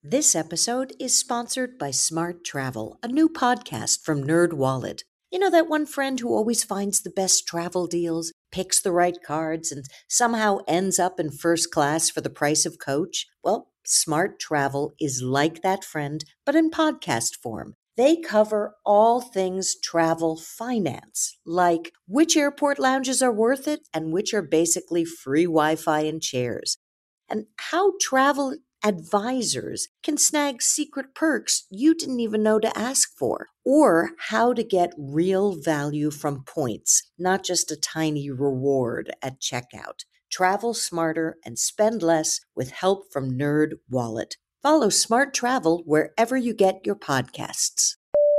This episode is sponsored by Smart Travel, a new podcast from NerdWallet. You know that one friend who always finds the best travel deals, picks the right cards, and somehow ends up in first class for the price of coach? Well, Smart Travel is like that friend, but in podcast form. They cover all things travel finance, like which airport lounges are worth it and which are basically free Wi-Fi and chairs, and how travel advisors can snag secret perks you didn't even know to ask for, or how to get real value from points, not just a tiny reward at checkout. Travel smarter and spend less with help from Nerd Wallet. Follow Smart Travel wherever you get your podcasts.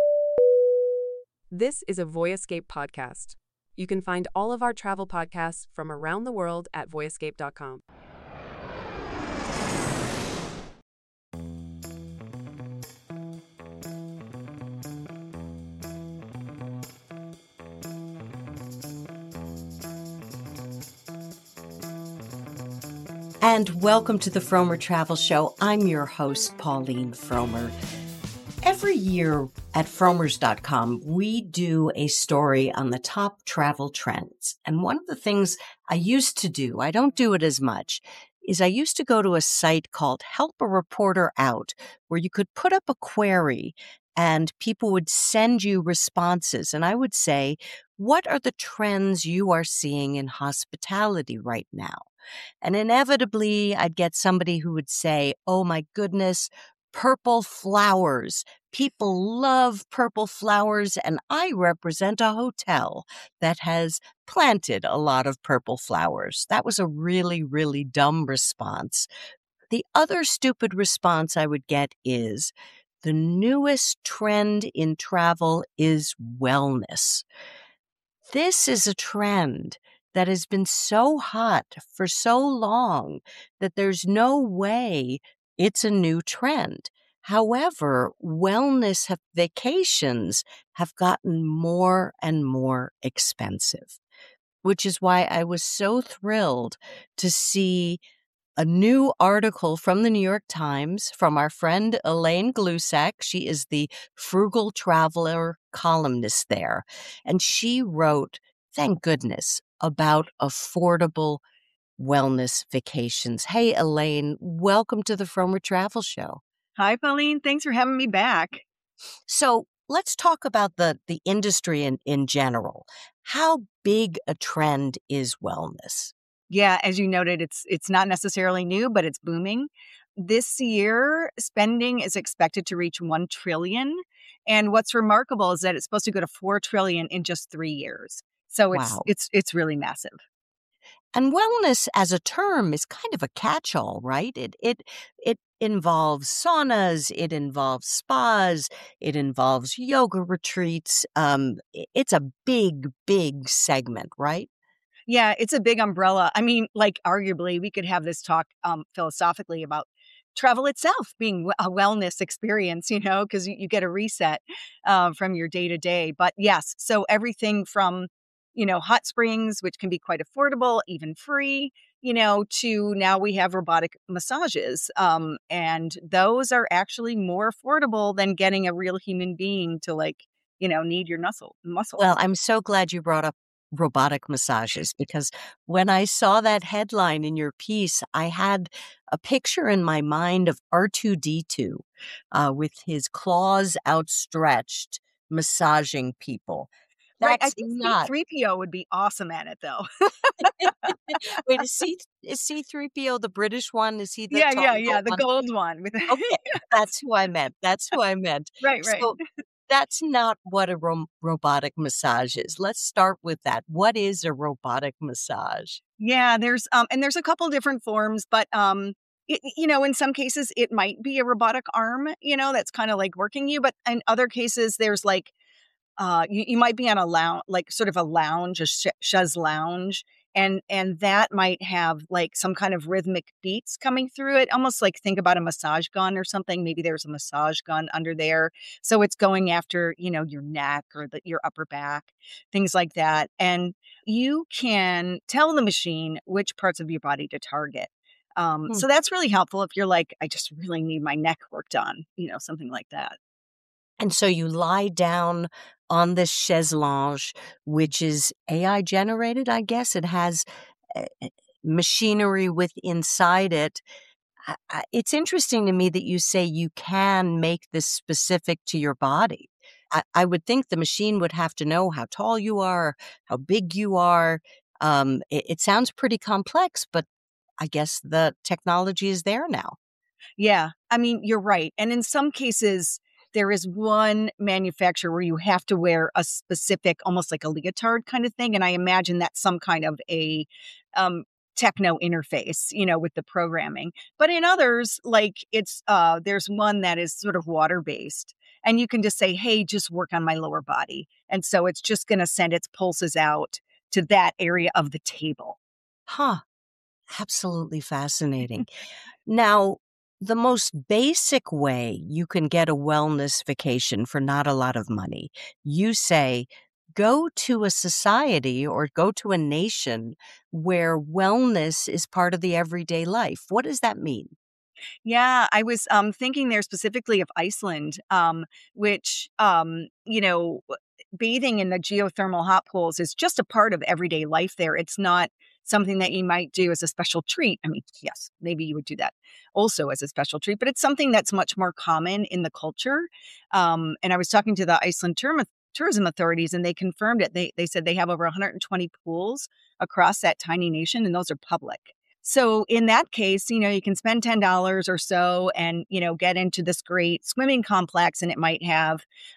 This is a Voyescape podcast. You can find all of our travel podcasts from around the world at voyescape.com. And welcome to the Frommer Travel Show. I'm your host, Pauline Frommer. Every year at Frommers.com, we do a story on the top travel trends. And one of the things I used to do, I don't do it as much, is I used to go to a site called Help a Reporter Out, where you could put up a query and people would send you responses. And I would say, what are the trends you are seeing in hospitality right now? And inevitably, I'd get somebody who would say, oh my goodness, purple flowers. People love purple flowers, and I represent a hotel that has planted a lot of purple flowers. That was a really, really dumb response. The other stupid response I would get is, the newest trend in travel is wellness. This is a trend that has been so hot for so long that there's no way it's a new trend. However, wellness vacations have gotten more and more expensive, which is why I was so thrilled to see a new article from the New York Times from our friend Elaine Glusak. She is the Frugal Traveler columnist there. And she wrote, thank goodness, about affordable wellness vacations. Hey, Elaine, welcome to the Frommer Travel Show. Hi, Pauline. Thanks for having me back. So let's talk about the industry in general. How big a trend is wellness? Yeah, as you noted, it's not necessarily new, but it's booming. This year, spending is expected to reach $1 trillion. And what's remarkable is that it's supposed to go to $4 trillion in just 3 years. So Wow. it's really massive. And wellness as a term is kind of a catch-all, right? It involves saunas, it involves spas, it involves yoga retreats. It's a big, big segment, right? Yeah, it's a big umbrella. I mean, like, arguably, we could have this talk philosophically about travel itself being a wellness experience, because you get a reset from your day to day. But yes, so everything from, hot springs, which can be quite affordable, even free, to now we have robotic massages. And those are actually more affordable than getting a real human being to knead your muscles. Well, I'm so glad you brought up robotic massages, because when I saw that headline in your piece, I had a picture in my mind of R2-D2 with his claws outstretched, massaging people. Right. I That's think not. C-3PO would be awesome at it, though. Wait, is C-3PO the British one? Is he the Yeah, tall the one? gold one. Okay, that's who I meant. Right. So that's not what a robotic massage is. Let's start with that. What is a robotic massage? Yeah, there's a couple different forms, but in some cases it might be a robotic arm, that's kind of like working you, but in other cases there's like you might be on a lounge, like sort of a lounge, a chaise lounge, and that might have like some kind of rhythmic beats coming through it, almost like think about a massage gun or something. Maybe there's a massage gun under there, so it's going after your neck or your upper back, things like that, and you can tell the machine which parts of your body to target. Hmm. So that's really helpful if you're like, I just really need my neck worked on, something like that. And so you lie down on this chaise longue, which is AI generated, I guess. It has machinery with inside it. It's interesting to me that you say you can make this specific to your body. I would think the machine would have to know how tall you are, how big you are. It sounds pretty complex, but I guess the technology is there now. Yeah. I mean, you're right. And in some cases, there is one manufacturer where you have to wear a specific, almost like a leotard kind of thing. And I imagine that's some kind of a um, techno interface, with the programming. But in others, like there's one that is sort of water based. And you can just say, hey, just work on my lower body. And so it's just going to send its pulses out to that area of the table. Huh. Absolutely fascinating. Now, the most basic way you can get a wellness vacation for not a lot of money, you say go to a society or go to a nation where wellness is part of the everyday life. What does that mean? Yeah, I was thinking there specifically of Iceland, which bathing in the geothermal hot pools is just a part of everyday life there. It's not something that you might do as a special treat. I mean, yes, maybe you would do that also as a special treat, but it's something that's much more common in the culture. And I was talking to the Iceland tourism authorities, and they confirmed it. They said they have over 120 pools across that tiny nation, and those are public. So in that case, you can spend $10 or so and, get into this great swimming complex, and it might have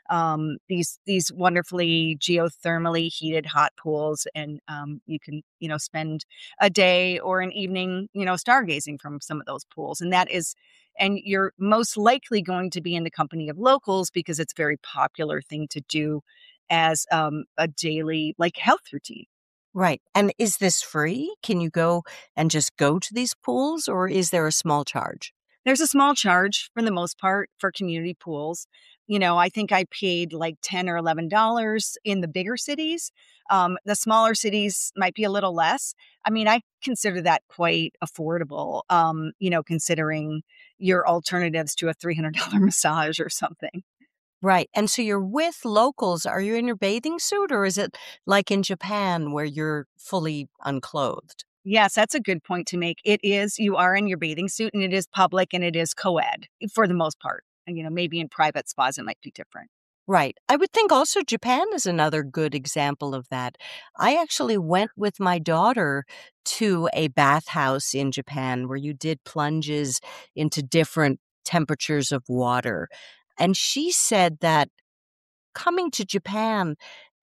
these wonderfully geothermally heated hot pools. And you can, spend a day or an evening, stargazing from some of those pools. And you're most likely going to be in the company of locals because it's a very popular thing to do as a daily like health routine. Right. And is this free? Can you go and just go to these pools or is there a small charge? There's a small charge for the most part for community pools. I think I paid like $10 or $11 in the bigger cities. The smaller cities might be a little less. I mean, I consider that quite affordable, considering your alternatives to a $300 massage or something. Right. And so you're with locals. Are you in your bathing suit or is it like in Japan where you're fully unclothed? Yes, that's a good point to make. It is, you are in your bathing suit and it is public and it is co-ed for the most part. And, maybe in private spas, it might be different. Right. I would think also Japan is another good example of that. I actually went with my daughter to a bathhouse in Japan where you did plunges into different temperatures of water. And she said that coming to Japan,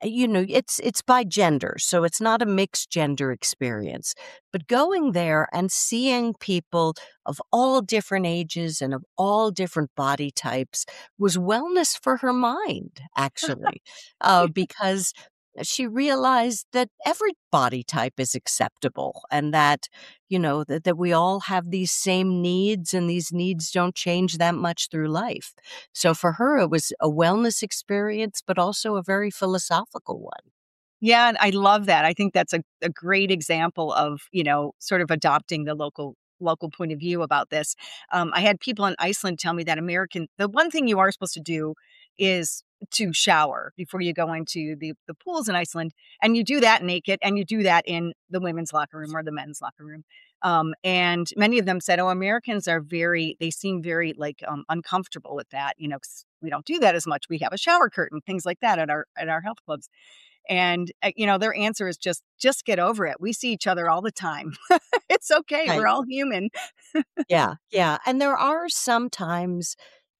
it's by gender, so it's not a mixed gender experience. But going there and seeing people of all different ages and of all different body types was wellness for her mind, actually, because she realized that every body type is acceptable and that, that we all have these same needs and these needs don't change that much through life. So for her, it was a wellness experience, but also a very philosophical one. Yeah, and I love that. I think that's a great example of, sort of adopting the local point of view about this. I had people in Iceland tell me that the one thing you are supposed to do is to shower before you go into the pools in Iceland. And you do that naked and you do that in the women's locker room or the men's locker room. And many of them said, oh, Americans they seem very like uncomfortable with that, 'cause we don't do that as much. We have a shower curtain, things like that at our health clubs. And, their answer is just get over it. We see each other all the time. It's okay. Right. We're all human. Yeah. Yeah. And there are sometimes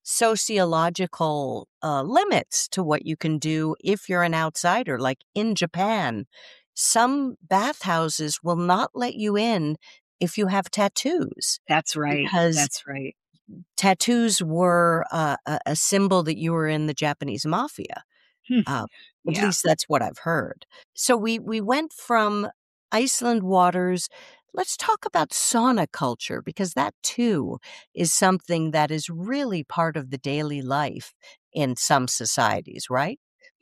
sociological limits to what you can do if you're an outsider. Like in Japan, some bathhouses will not let you in if you have tattoos That's right. because That's right. tattoos were a symbol that you were in the Japanese mafia. Hmm. Uh, at Yeah. least that's what I've heard. So we went from Iceland waters. Let's talk about sauna culture because that too is something that is really part of the daily life in some societies, right?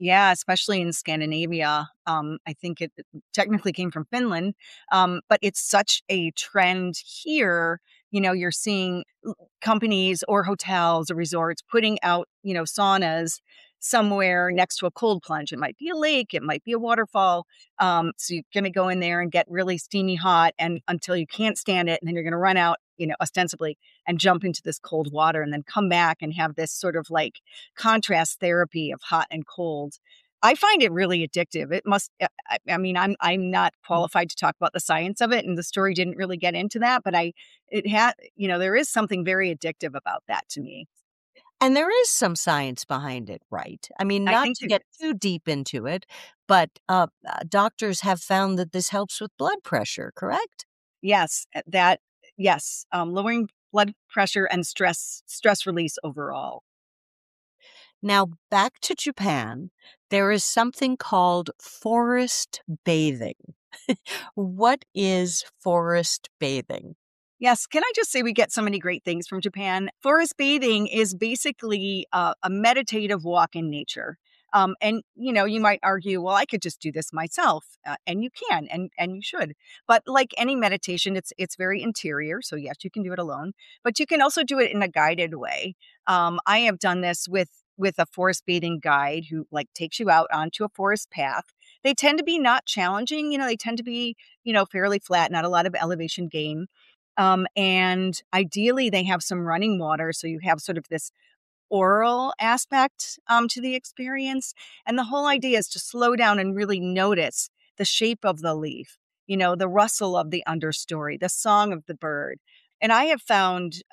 Yeah, especially in Scandinavia. I think it technically came from Finland, but it's such a trend here. You're seeing companies or hotels or resorts putting out, saunas somewhere next to a cold plunge. It might be a lake, it might be a waterfall. So you're going to go in there and get really steamy hot and until you can't stand it. And then you're going to run out, ostensibly and jump into this cold water and then come back and have this sort of like contrast therapy of hot and cold. I find it really addictive. It must. I mean, I'm not qualified to talk about the science of it, and the story didn't really get into that. But it had, there is something very addictive about that to me. And there is some science behind it, right? I mean, I not think to get too deep into it, but doctors have found that this helps with blood pressure, correct? yes, yes, lowering blood pressure and stress release overall. Now, back to Japan, there is something called forest bathing. What is forest bathing? Yes. Can I just say we get so many great things from Japan? Forest bathing is basically a meditative walk in nature. And you might argue, well, I could just do this myself, and you can, and you should. But like any meditation, it's very interior. So yes, you can do it alone, but you can also do it in a guided way. I have done this with a forest bathing guide who like takes you out onto a forest path. They tend to be not challenging. They tend to be fairly flat, not a lot of elevation gain. And ideally, they have some running water. So you have sort of this oral aspect to the experience. And the whole idea is to slow down and really notice the shape of the leaf, the rustle of the understory, the song of the bird. And I have found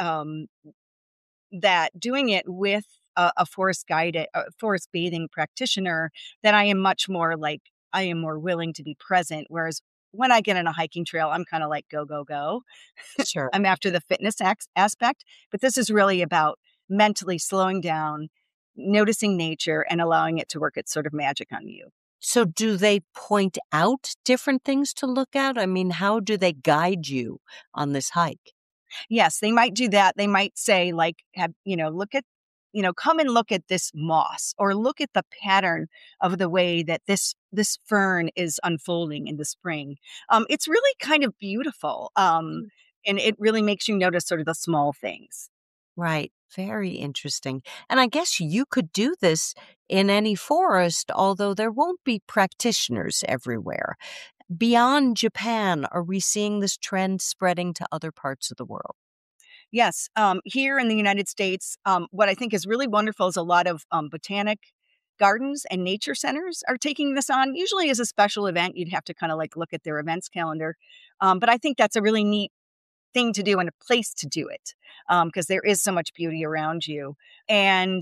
that doing it with a forest bathing practitioner, that I am much more like, I am more willing to be present. Whereas when I get on a hiking trail, I'm kind of like, go, go, go. Sure. I'm after the fitness aspect, but this is really about mentally slowing down, noticing nature, and allowing it to work its sort of magic on you. So, do they point out different things to look at? I mean, how do they guide you on this hike? Yes, they might do that. They might say, like, look at, come and look at this moss, or look at the pattern of the way that this fern is unfolding in the spring. It's really kind of beautiful, and it really makes you notice sort of the small things. Right. Very interesting. And I guess you could do this in any forest, although there won't be practitioners everywhere. Beyond Japan, are we seeing this trend spreading to other parts of the world? Yes, here in the United States, what I think is really wonderful is a lot of botanic gardens and nature centers are taking this on. Usually, as a special event, you'd have to kind of like look at their events calendar, but I think that's a really neat thing to do and a place to do it, because there is so much beauty around you. And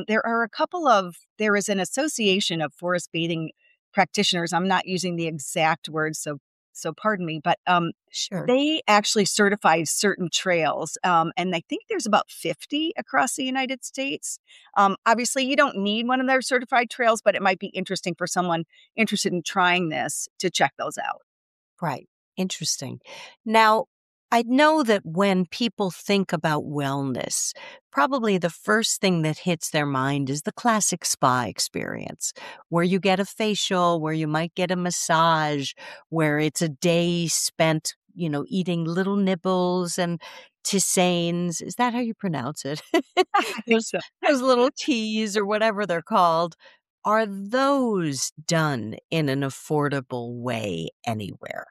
there is an association of forest bathing practitioners. I'm not using the exact words, so pardon me, but Sure. they actually certify certain trails, and I think there's about 50 across the United States. Obviously, you don't need one of their certified trails, but it might be interesting for someone interested in trying this to check those out. Right. Interesting. Now, I know that when people think about wellness, probably the first thing that hits their mind is the classic spa experience, where you get a facial, where you might get a massage, where it's a day spent, eating little nibbles and tisanes. Is that how you pronounce it? I think those, so. those little teas or whatever they're called. Are those done in an affordable way anywhere?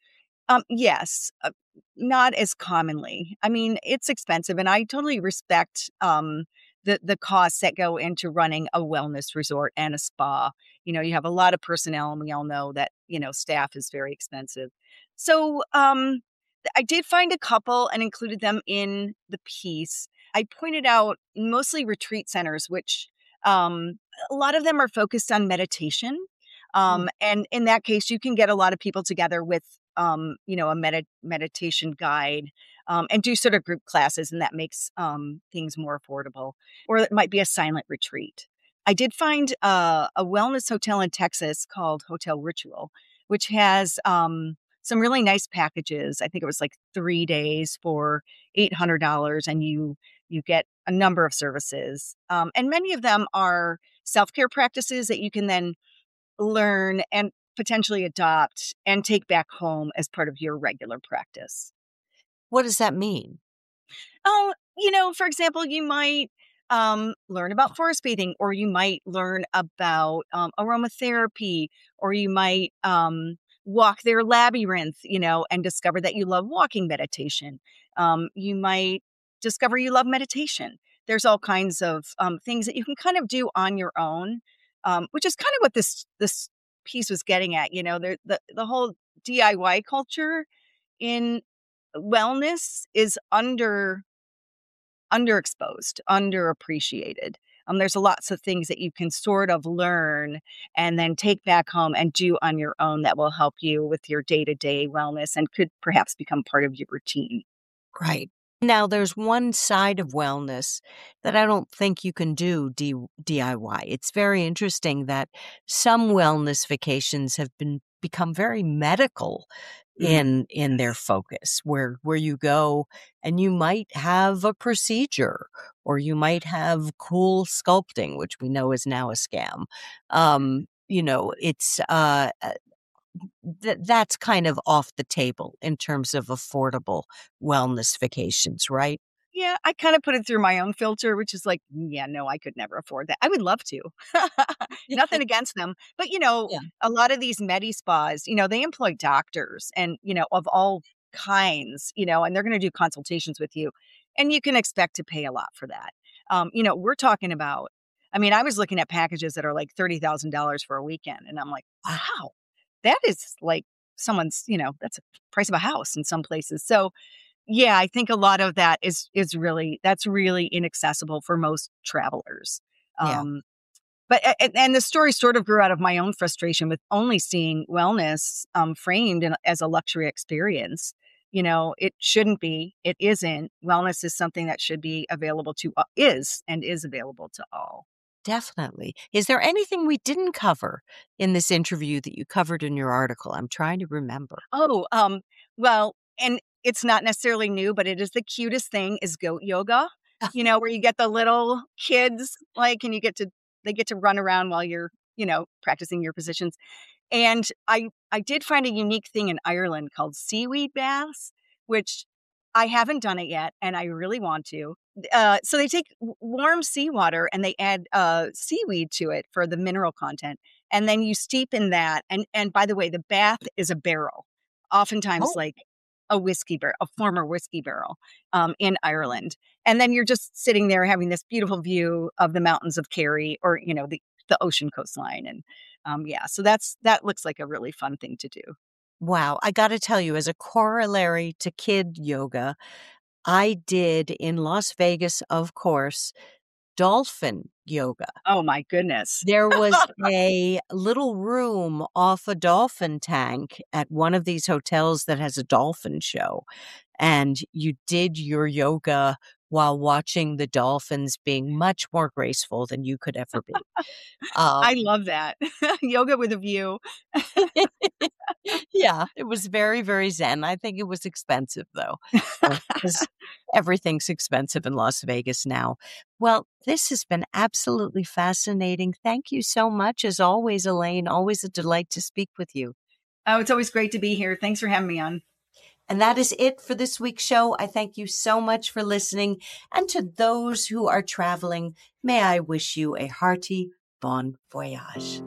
Yes, not as commonly. I mean, it's expensive, and I totally respect the costs that go into running a wellness resort and a spa. You have a lot of personnel, and we all know that staff is very expensive. So I did find a couple and included them in the piece. I pointed out mostly retreat centers, which a lot of them are focused on meditation. And in that case, you can get a lot of people together with a meditation guide, and do sort of group classes, and that makes things more affordable. Or it might be a silent retreat. I did find a wellness hotel in Texas called Hotel Ritual, which has some really nice packages. I think it was like 3 days for $800, and you You get a number of services. And many of them are self-care practices that you can then learn and potentially adopt and take back home as part of your regular practice. What does that mean? Oh, for example, you might learn about forest bathing, or you might learn about aromatherapy, or you might walk their labyrinth, and discover that you love walking meditation. You might discover you love meditation. There's all kinds of things that you can kind of do on your own, which is kind of what this piece was getting at. The whole DIY culture in wellness is underexposed, underappreciated. There's lots of things that you can sort of learn and then take back home and do on your own that will help you with your day-to-day wellness and could perhaps become part of your routine. Right. Now, there's one side of wellness that I don't think you can do DIY. It's very interesting that some wellness vacations have become very medical in their focus, where you go and you might have a procedure, or you might have cool sculpting, which we know is now a scam. It's that's kind of off the table in terms of affordable wellness vacations, right? Yeah, I kind of put it through my own filter, which is like, yeah, no, I could never afford that. I would love to. Nothing against them. But, Yeah. a lot of these med spas, they employ doctors and, of all kinds, and they're going to do consultations with you. And you can expect to pay a lot for that. We're talking about, I was looking at packages that are like $30,000 for a weekend. And I'm like, wow, that is like someone's, that's a price of a house in some places. So, yeah, I think a lot of that is that's really inaccessible for most travelers. Yeah. But and the story sort of grew out of my own frustration with only seeing wellness framed as a luxury experience. It shouldn't be. It isn't. Wellness is something that should be available to is available to all. Definitely. Is there anything we didn't cover in this interview that you covered in your article? I'm trying to remember. Oh, well, and it's not necessarily new, but it is the cutest thing is goat yoga, where you get the little kids, and they get to run around while you're, practicing your positions. And I did find a unique thing in Ireland called seaweed baths, which I haven't done it yet, and I really want to. So they take warm seawater and they add seaweed to it for the mineral content. And then you steep in that. And by the way, the bath is a barrel, oftentimes like a whiskey barrel, a former whiskey barrel in Ireland. And then you're just sitting there having this beautiful view of the mountains of Kerry or, the ocean coastline. And so that looks like a really fun thing to do. Wow. I got to tell you, as a corollary to kid yoga, I did in Las Vegas, of course, dolphin yoga. Oh, my goodness. There was a little room off a dolphin tank at one of these hotels that has a dolphin show. And you did your yoga while watching the dolphins being much more graceful than you could ever be. I love that. Yoga with a view. Yeah, it was very, very zen. I think it was expensive, though, because everything's expensive in Las Vegas now. Well, this has been absolutely fascinating. Thank you so much, as always, Elaine. Always a delight to speak with you. Oh, it's always great to be here. Thanks for having me on. And that is it for this week's show. I thank you so much for listening. And to those who are traveling, may I wish you a hearty bon voyage.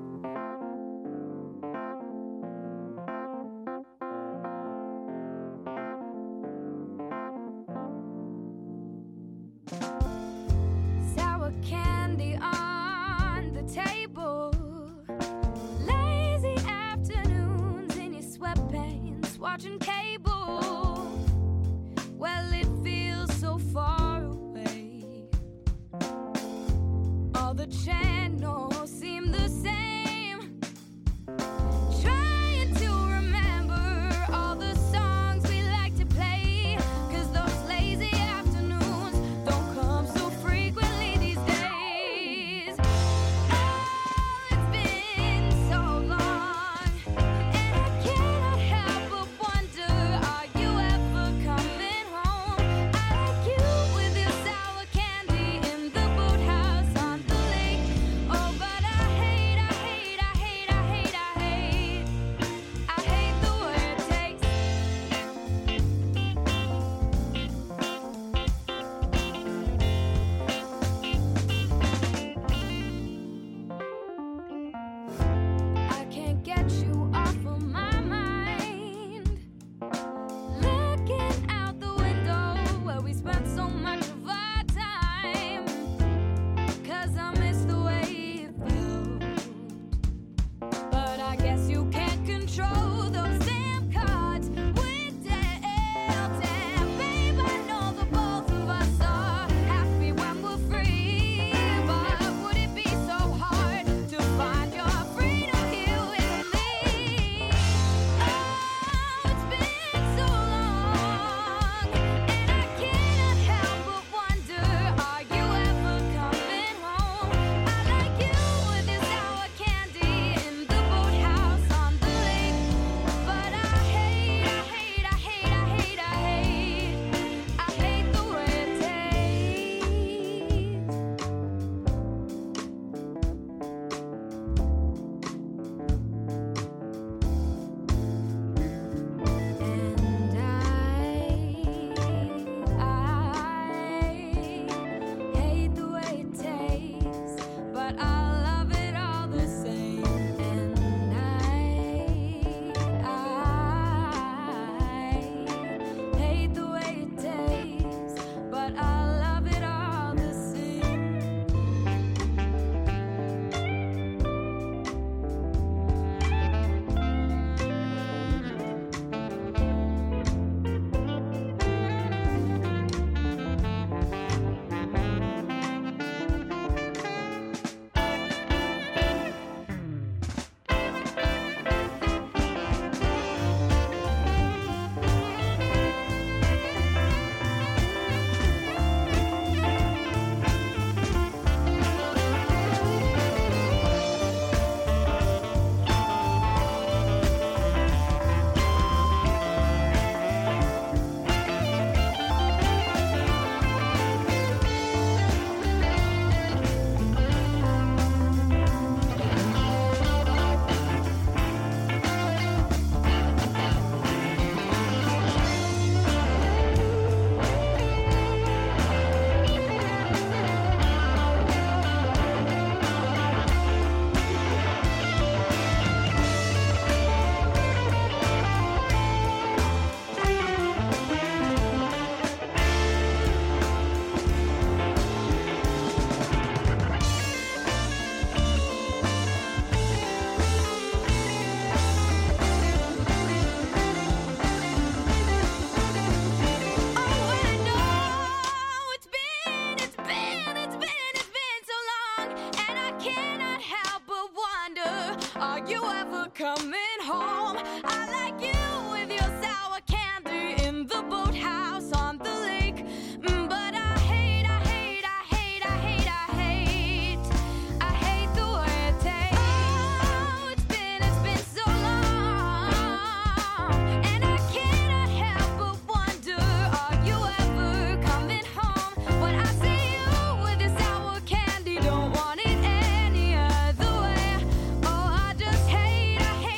Sour candy on the table, lazy afternoons in your sweatpants, watching cable. Well, it feels so far away. All the channels seem the same. Trying to remember all the songs we like to play, 'cause those lazy afternoons don't come so frequently these days. Oh, it's been so long, and I cannot help but wonder, are you ever coming home? I like you with your sour candy. Are you ever coming home? I like you with your sour candy in the boathouse on the lake. But I hate the way it tastes. Oh, it's been so long, and I cannot help but wonder, are you ever coming home? When I see you with your sour candy, don't want it any other way. Oh, I just hate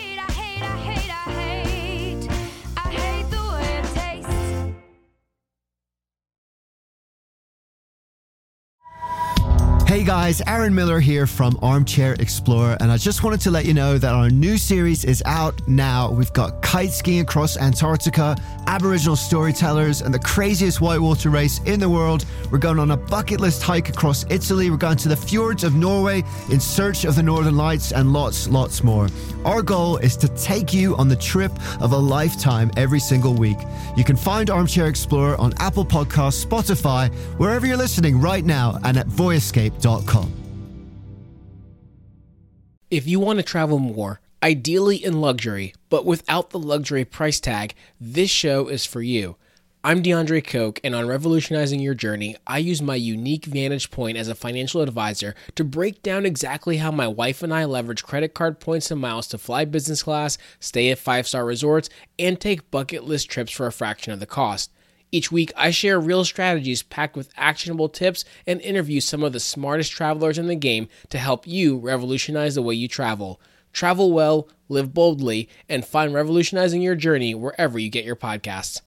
the way it tastes. Hey guys, Aaron Miller here from Armchair Explorer, and I just wanted to let you know that our new series is out now. We've got kite skiing across Antarctica, Aboriginal storytellers, and the craziest whitewater race in the world. We're going on a bucket list hike across Italy. We're going to the fjords of Norway in search of the Northern Lights, and lots more. Our goal is to take you on the trip of a lifetime every single week. You can find Armchair Explorer on Apple Podcasts, Spotify, wherever you're listening right now, and at voyescape.com. If you want to travel more, ideally in luxury, but without the luxury price tag, this show is for you. I'm DeAndre Koch, and on Revolutionizing Your Journey, I use my unique vantage point as a financial advisor to break down exactly how my wife and I leverage credit card points and miles to fly business class, stay at 5-star resorts, and take bucket list trips for a fraction of the cost. Each week, I share real strategies packed with actionable tips and interview some of the smartest travelers in the game to help you revolutionize the way you travel. Travel well, live boldly, and find Revolutionizing Your Journey wherever you get your podcasts.